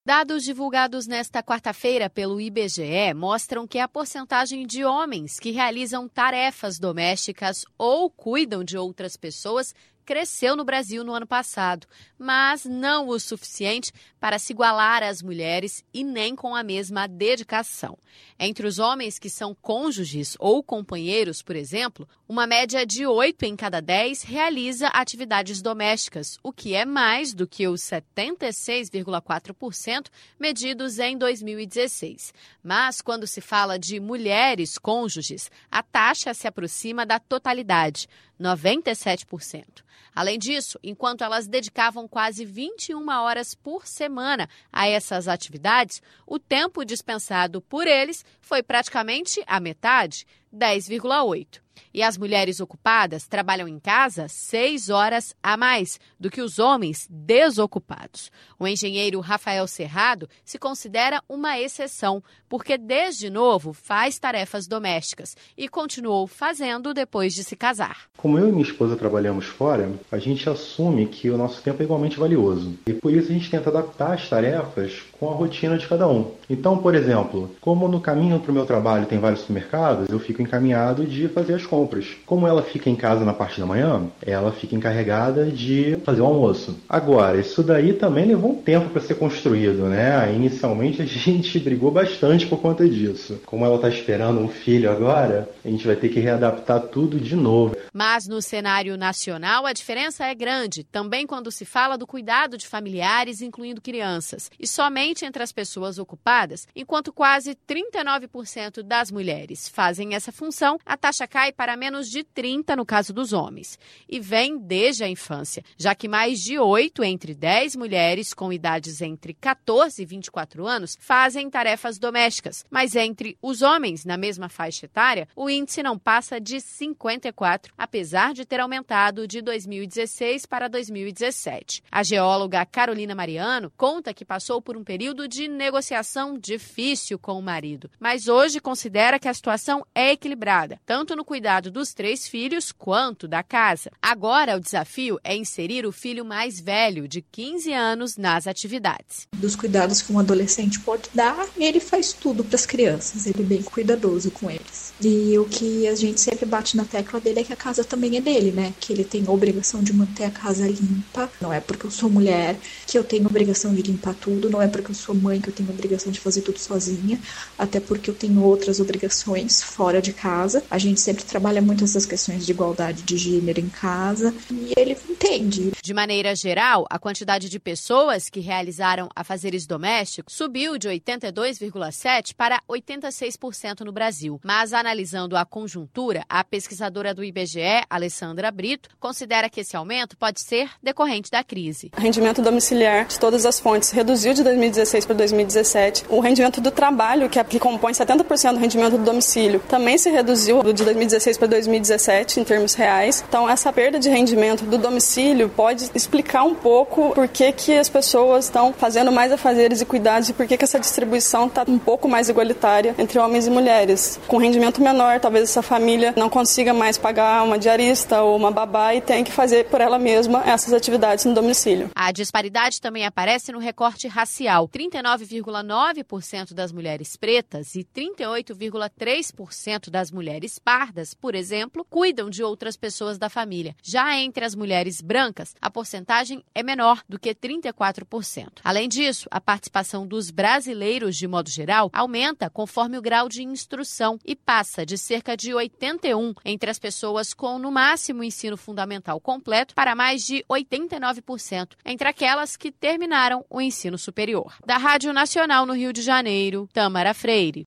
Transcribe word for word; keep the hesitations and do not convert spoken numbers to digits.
Dados divulgados nesta quarta-feira pelo I B G E mostram que a porcentagem de homens que realizam tarefas domésticas ou cuidam de outras pessoas cresceu no Brasil no ano passado, mas não o suficiente para se igualar às mulheres e nem com a mesma dedicação. Entre os homens que são cônjuges ou companheiros, por exemplo, uma média de oito em cada dez realiza atividades domésticas, o que é mais do que os setenta e seis vírgula quatro por cento medidos em dois mil e dezesseis. Mas quando se fala de mulheres cônjuges, a taxa se aproxima da totalidade, noventa e sete por cento. Além disso, enquanto elas dedicavam quase vinte e uma horas por semana a essas atividades, o tempo dispensado por eles foi praticamente a metade, dez vírgula oito. E as mulheres ocupadas trabalham em casa seis horas a mais do que os homens desocupados. O engenheiro Rafael Cerrado se considera uma exceção, porque desde novo faz tarefas domésticas e continuou fazendo depois de se casar. Como eu e minha esposa trabalhamos fora, a gente assume que o nosso tempo é igualmente valioso. E por isso a gente tenta adaptar as tarefas com a rotina de cada um. Então, por exemplo, como no caminho para o meu trabalho tem vários supermercados, eu fico encaminhado de fazer as compras. Como ela fica em casa na parte da manhã, ela fica encarregada de fazer o almoço. Agora, isso daí também levou um tempo para ser construído, né? Inicialmente a gente brigou bastante por conta disso. Como ela está esperando um filho agora, a gente vai ter que readaptar tudo de novo. Mas no cenário nacional a diferença é grande, também quando se fala do cuidado de familiares, incluindo crianças. E somente entre as pessoas ocupadas, enquanto quase trinta e nove por cento das mulheres fazem essa função, a taxa cai para menos de trinta no caso dos homens. E vem desde a infância, já que mais de oito entre dez mulheres com idades entre quatorze e vinte e quatro anos fazem tarefas domésticas. Mas entre os homens na mesma faixa etária, o índice não passa de cinquenta e quatro, apesar de ter aumentado de dois mil e dezesseis para dois mil e dezessete. A geóloga Carolina Mariano conta que passou por um período de negociação difícil com o marido, mas hoje considera que a situação é equilibrada, tanto no cuidado dos três filhos quanto da casa. Agora o desafio é inserir o filho mais velho, de quinze anos, nas atividades. Dos cuidados que um adolescente pode dar, ele faz tudo para as crianças, ele é bem cuidadoso com eles. E o que a gente sempre bate na tecla dele é que a casa também é dele, né? Que ele tem a obrigação de manter a casa limpa. Não é porque eu sou mulher que eu tenho a obrigação de limpar tudo, não é porque eu sou mãe que eu tenho a obrigação de fazer tudo sozinha, até porque eu tenho outras obrigações fora de casa. A gente sempre trabalha muito essas questões de igualdade de gênero em casa e ele entende. De maneira geral, a quantidade de pessoas que realizaram afazeres domésticos subiu de oitenta e dois vírgula sete por cento para oitenta e seis por cento no Brasil. Mas analisando a conjuntura, a pesquisadora do I B G E, Alessandra Brito, considera que esse aumento pode ser decorrente da crise. O rendimento domiciliar de todas as fontes reduziu de dois mil e dezesseis para dois mil e dezessete. O rendimento do trabalho, que, é, que compõe setenta por cento do rendimento do domicílio, também se reduziu de dois mil e dezesseis para dois mil e dezessete em termos reais. Então, essa perda de rendimento do domicílio pode explicar um pouco por que, que as pessoas estão fazendo mais afazeres e cuidados e por que, que essa distribuição está um pouco mais igualitária entre homens e mulheres. Com rendimento menor, talvez essa família não consiga mais pagar uma diarista ou uma babá e tem que fazer por ela mesma essas atividades no domicílio. A disparidade também aparece no recorte racial. trinta e nove vírgula nove por cento das mulheres pretas e trinta e oito vírgula três por cento das mulheres pardas, por exemplo, cuidam de outras pessoas da família. Já entre as mulheres brancas, a porcentagem é menor do que trinta e quatro por cento. Além disso, a participação dos brasileiros, de modo geral, aumenta conforme o grau de instrução e passa de cerca de oitenta e um por cento entre as pessoas com, no máximo, ensino fundamental completo para mais de oitenta e nove por cento entre aquelas que terminaram o ensino superior. Da Rádio Nacional no Rio de Janeiro, Tâmara Freire.